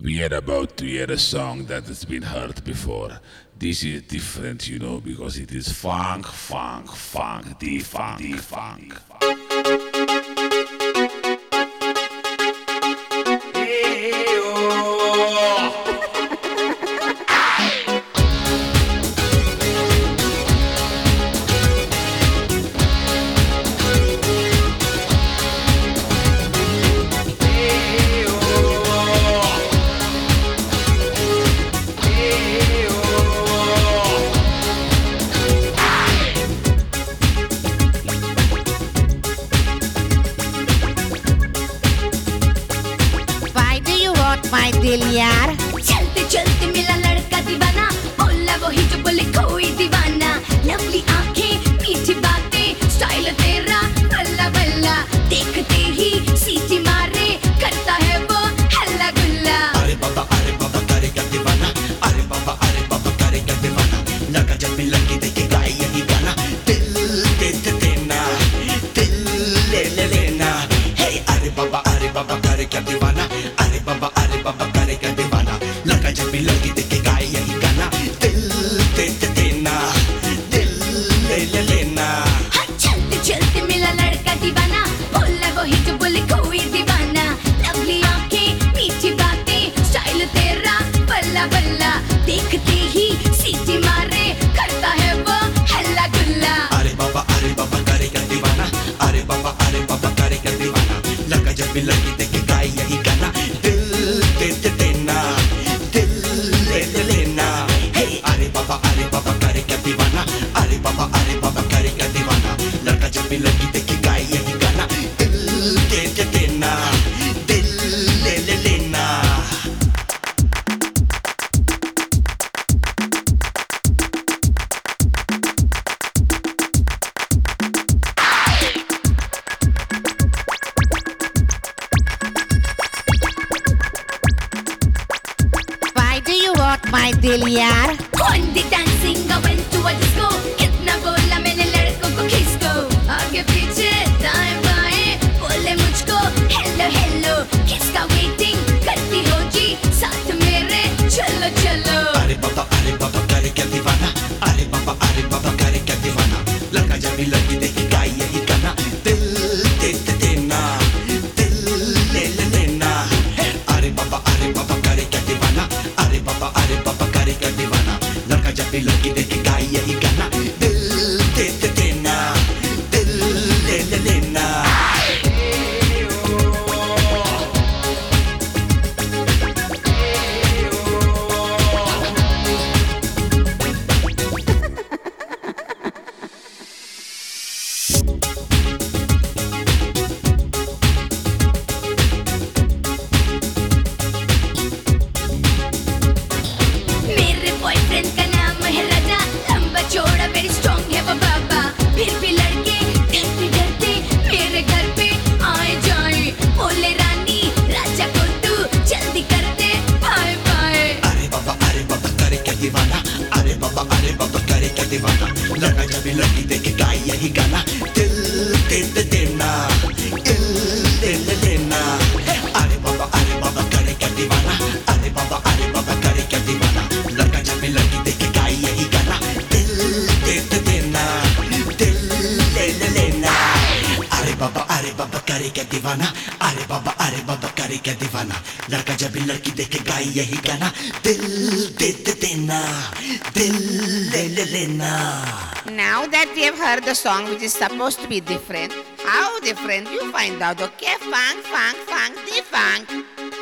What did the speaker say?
We are about to hear a song that has been heard before. This is different, because it is funk, funk, funk, funk, funk. My दिल यार चलते चलते मिला लड़का दीवाना बोला वही जो बोले कोई दीवाना लवली आंखें मीठी बातें स्टाइल तेरा बल्ला बल्ला देखते ही सीटी मारे करता है वो हल्ला गुल्ला अरे बाबा करेगा दीवाना अरे बाबा करेगा दीवाना लगा जब भी लड़की देखे गाए यही गाना दिल दे दे देना दिल ले ले लेना हे अरे बाबा करेगा दीवाना अरे बाबा करेगा दीवाना लगा जब भी लड़की देखे गाए यही गाना दिल दे दे देना दिल ले ले लेना चलते चलते मिला लड़का दीवाना बोला वही जो बोले कोई दीवाना लवली आंखें मीठी बातें स्टाइल तेरा बल्ला बल्ला देखते ही सीटी मारे करता है वो हल्ला गुल्ला अरे बाबा करेगा दीवाना अरे बाबा करेगा दीवाना लगा जब भी लड़की देखे गाए यही गाना दिल दे दे देना दिल ले ले लेना हे अरे बाबा करेगा दीवाना अरे बाबा करेगा दीवाना लगा जब भी लड़की देखे गाए यही गाना दिल दे दे देना दिल ले ले लेना My दिल यार On the dancing I went to a disco कितना बोला मैंने लड़कों को किसको आगे पीछे दाएं बाएं बोले मुझको हेलो हेलो किसका वेटिंग करती हो जी साथ मेरे चलो चलो अरे बाबा करेगा दीवाना अरे बाबा करेगा दीवाना लगा जब भी लड़की देखे गाए यही गाना दिल दे दे देना दिल ले ले लेना अरे बाबा करेगा दीवाना अरे बाबा करेगा दीवाना लगा जब भी लड़की देखे गाए यही गाना दिल दे दे देना दिल ले ले लेना मेरे बॉयफ्रेंड का नाम है राजा लंबा चौड़ा वेरी स्ट्रॉन्ग है वो बाबा फिर भी लड़के डरते डरते मेरे घर पे आए जाए बोले रानी राजा को तू जल्दी कर दे बाय बाय अरे बाबा करेगा दीवाना अरे बाबा करेगा दीवाना लगा जब भी लड़की देखे गाए यही गाना दिल दे दे देना दिल ले ले लेना अरे बाबा करेगा दीवाना अरे बाबा करेगा दीवाना लगा जब भी लड़की देखे गाए यही गाना दिल दे दे देना दिल ले ले लेना अरे बाबा करेगा दीवाना अरे बाबा करेगा दीवाना लड़का जब भी लड़की देखे गाए यही गाना दिल दे दे देना दिल ले ले लेना Now that we have heard the song which is supposed to be different, how different you find out, okay? Funk, funk, funk, funk.